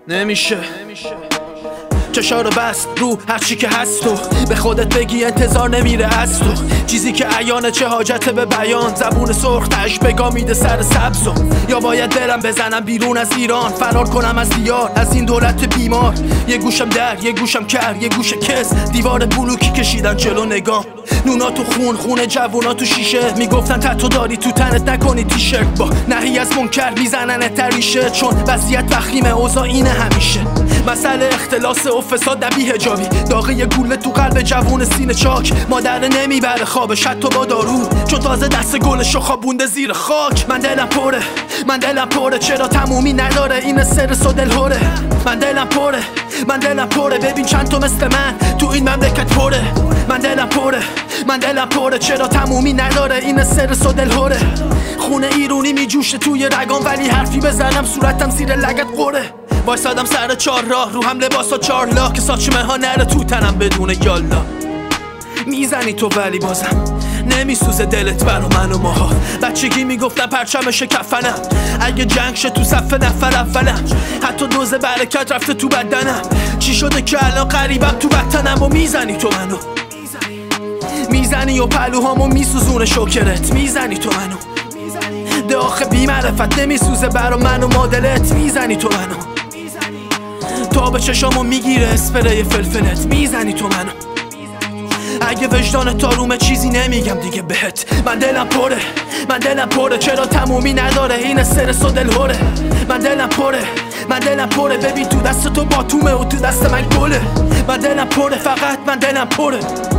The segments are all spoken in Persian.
نمیشه چشارو بست رو هرچی که هست و به خودت بگی انتظار نمیره از تو. چیزی که عیانه چه حاجته به بیان، زبون سرخ تش بگا میده سر سبزو. یا باید برم بزنم بیرون از ایران، فرار کنم از دیار، از این دولت بیمار. یه گوشم در یه گوشم کر یه گوش کس، دیوار بلوکی کشیدن جلو نگاه. نونا تو خون جوونا تو شیشه، میگفتن تتو داری تو تنت نکنی تیشرت. با نهی از منکر میزنن تریشه، چون وضعیت وخیمه اوضاع اینه همیشه. مسئله اختلاس و فساد نبی حجابی، داغه یه گوله تو قلب جوون سینه چاک. مادر نمیبره خوابش حتی با دارو، چون تازه دست گلشو خوابونده زیر خاک. من دلم پره چرا تمومی نداره این استرس و دلهوره. من دلم پره ببین چند تا مثل من تو این مملکت پره. من دلم پره چرا تمومی نداره این استرس و دلهوره. خونه ایرونی میجوشه توی رگام، ولی حرفی بزنم صورتم زیر لگت قره. وایسادم سر 4 راه رو هم لباسا 4 لاخ، که ساچمه ها نره تو تنم بدون یالا. میزنی تو ولی بازم نمیسوزه دلت برا من و ماها. بچگی میگفتم پرچمش کفنم، اگه جنگ شه تو صف نفر اولم. حتی دوز برکت رفته تو بدنم، چی شده که الان قریبم تو وطنم. و میزنی تو منو، میزنی و پلوهامو میسوزونه شکرت. میزنی تو منو ده آخه بی معرفت نمیسوزه برا من و مادلت. میزنی تو منو تا به چشامو میگیره اسپری فلفلت. میزنی تو منو اگه وجدان تارومه چیزی نمیگم دیگه بهت. من دلم پره چرا تمومی نداره این استرس و دلهوره. من دلم پره ببین تو دست تو باتومه و تو دست من گله. من دلم پره فقط من دلم پره.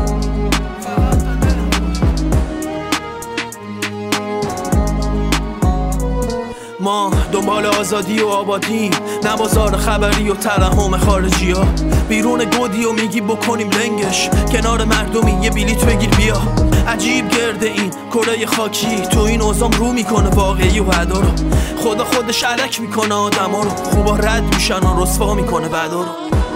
ما دنبال آزادی و آبادی، نه بازار خبری و ترحم خارجی ها. بیرون گودی و میگی بکنیم لنگش، کنار مردمی یه بلیت بگیر بیا. عجیب گرده این کره خاکی، تو این اوزام رو میکنه واقعی و وعدا رو. خدا خودش علک میکنه آدما رو، خوبا رد میشن و رسوا میکنه بعدا رو.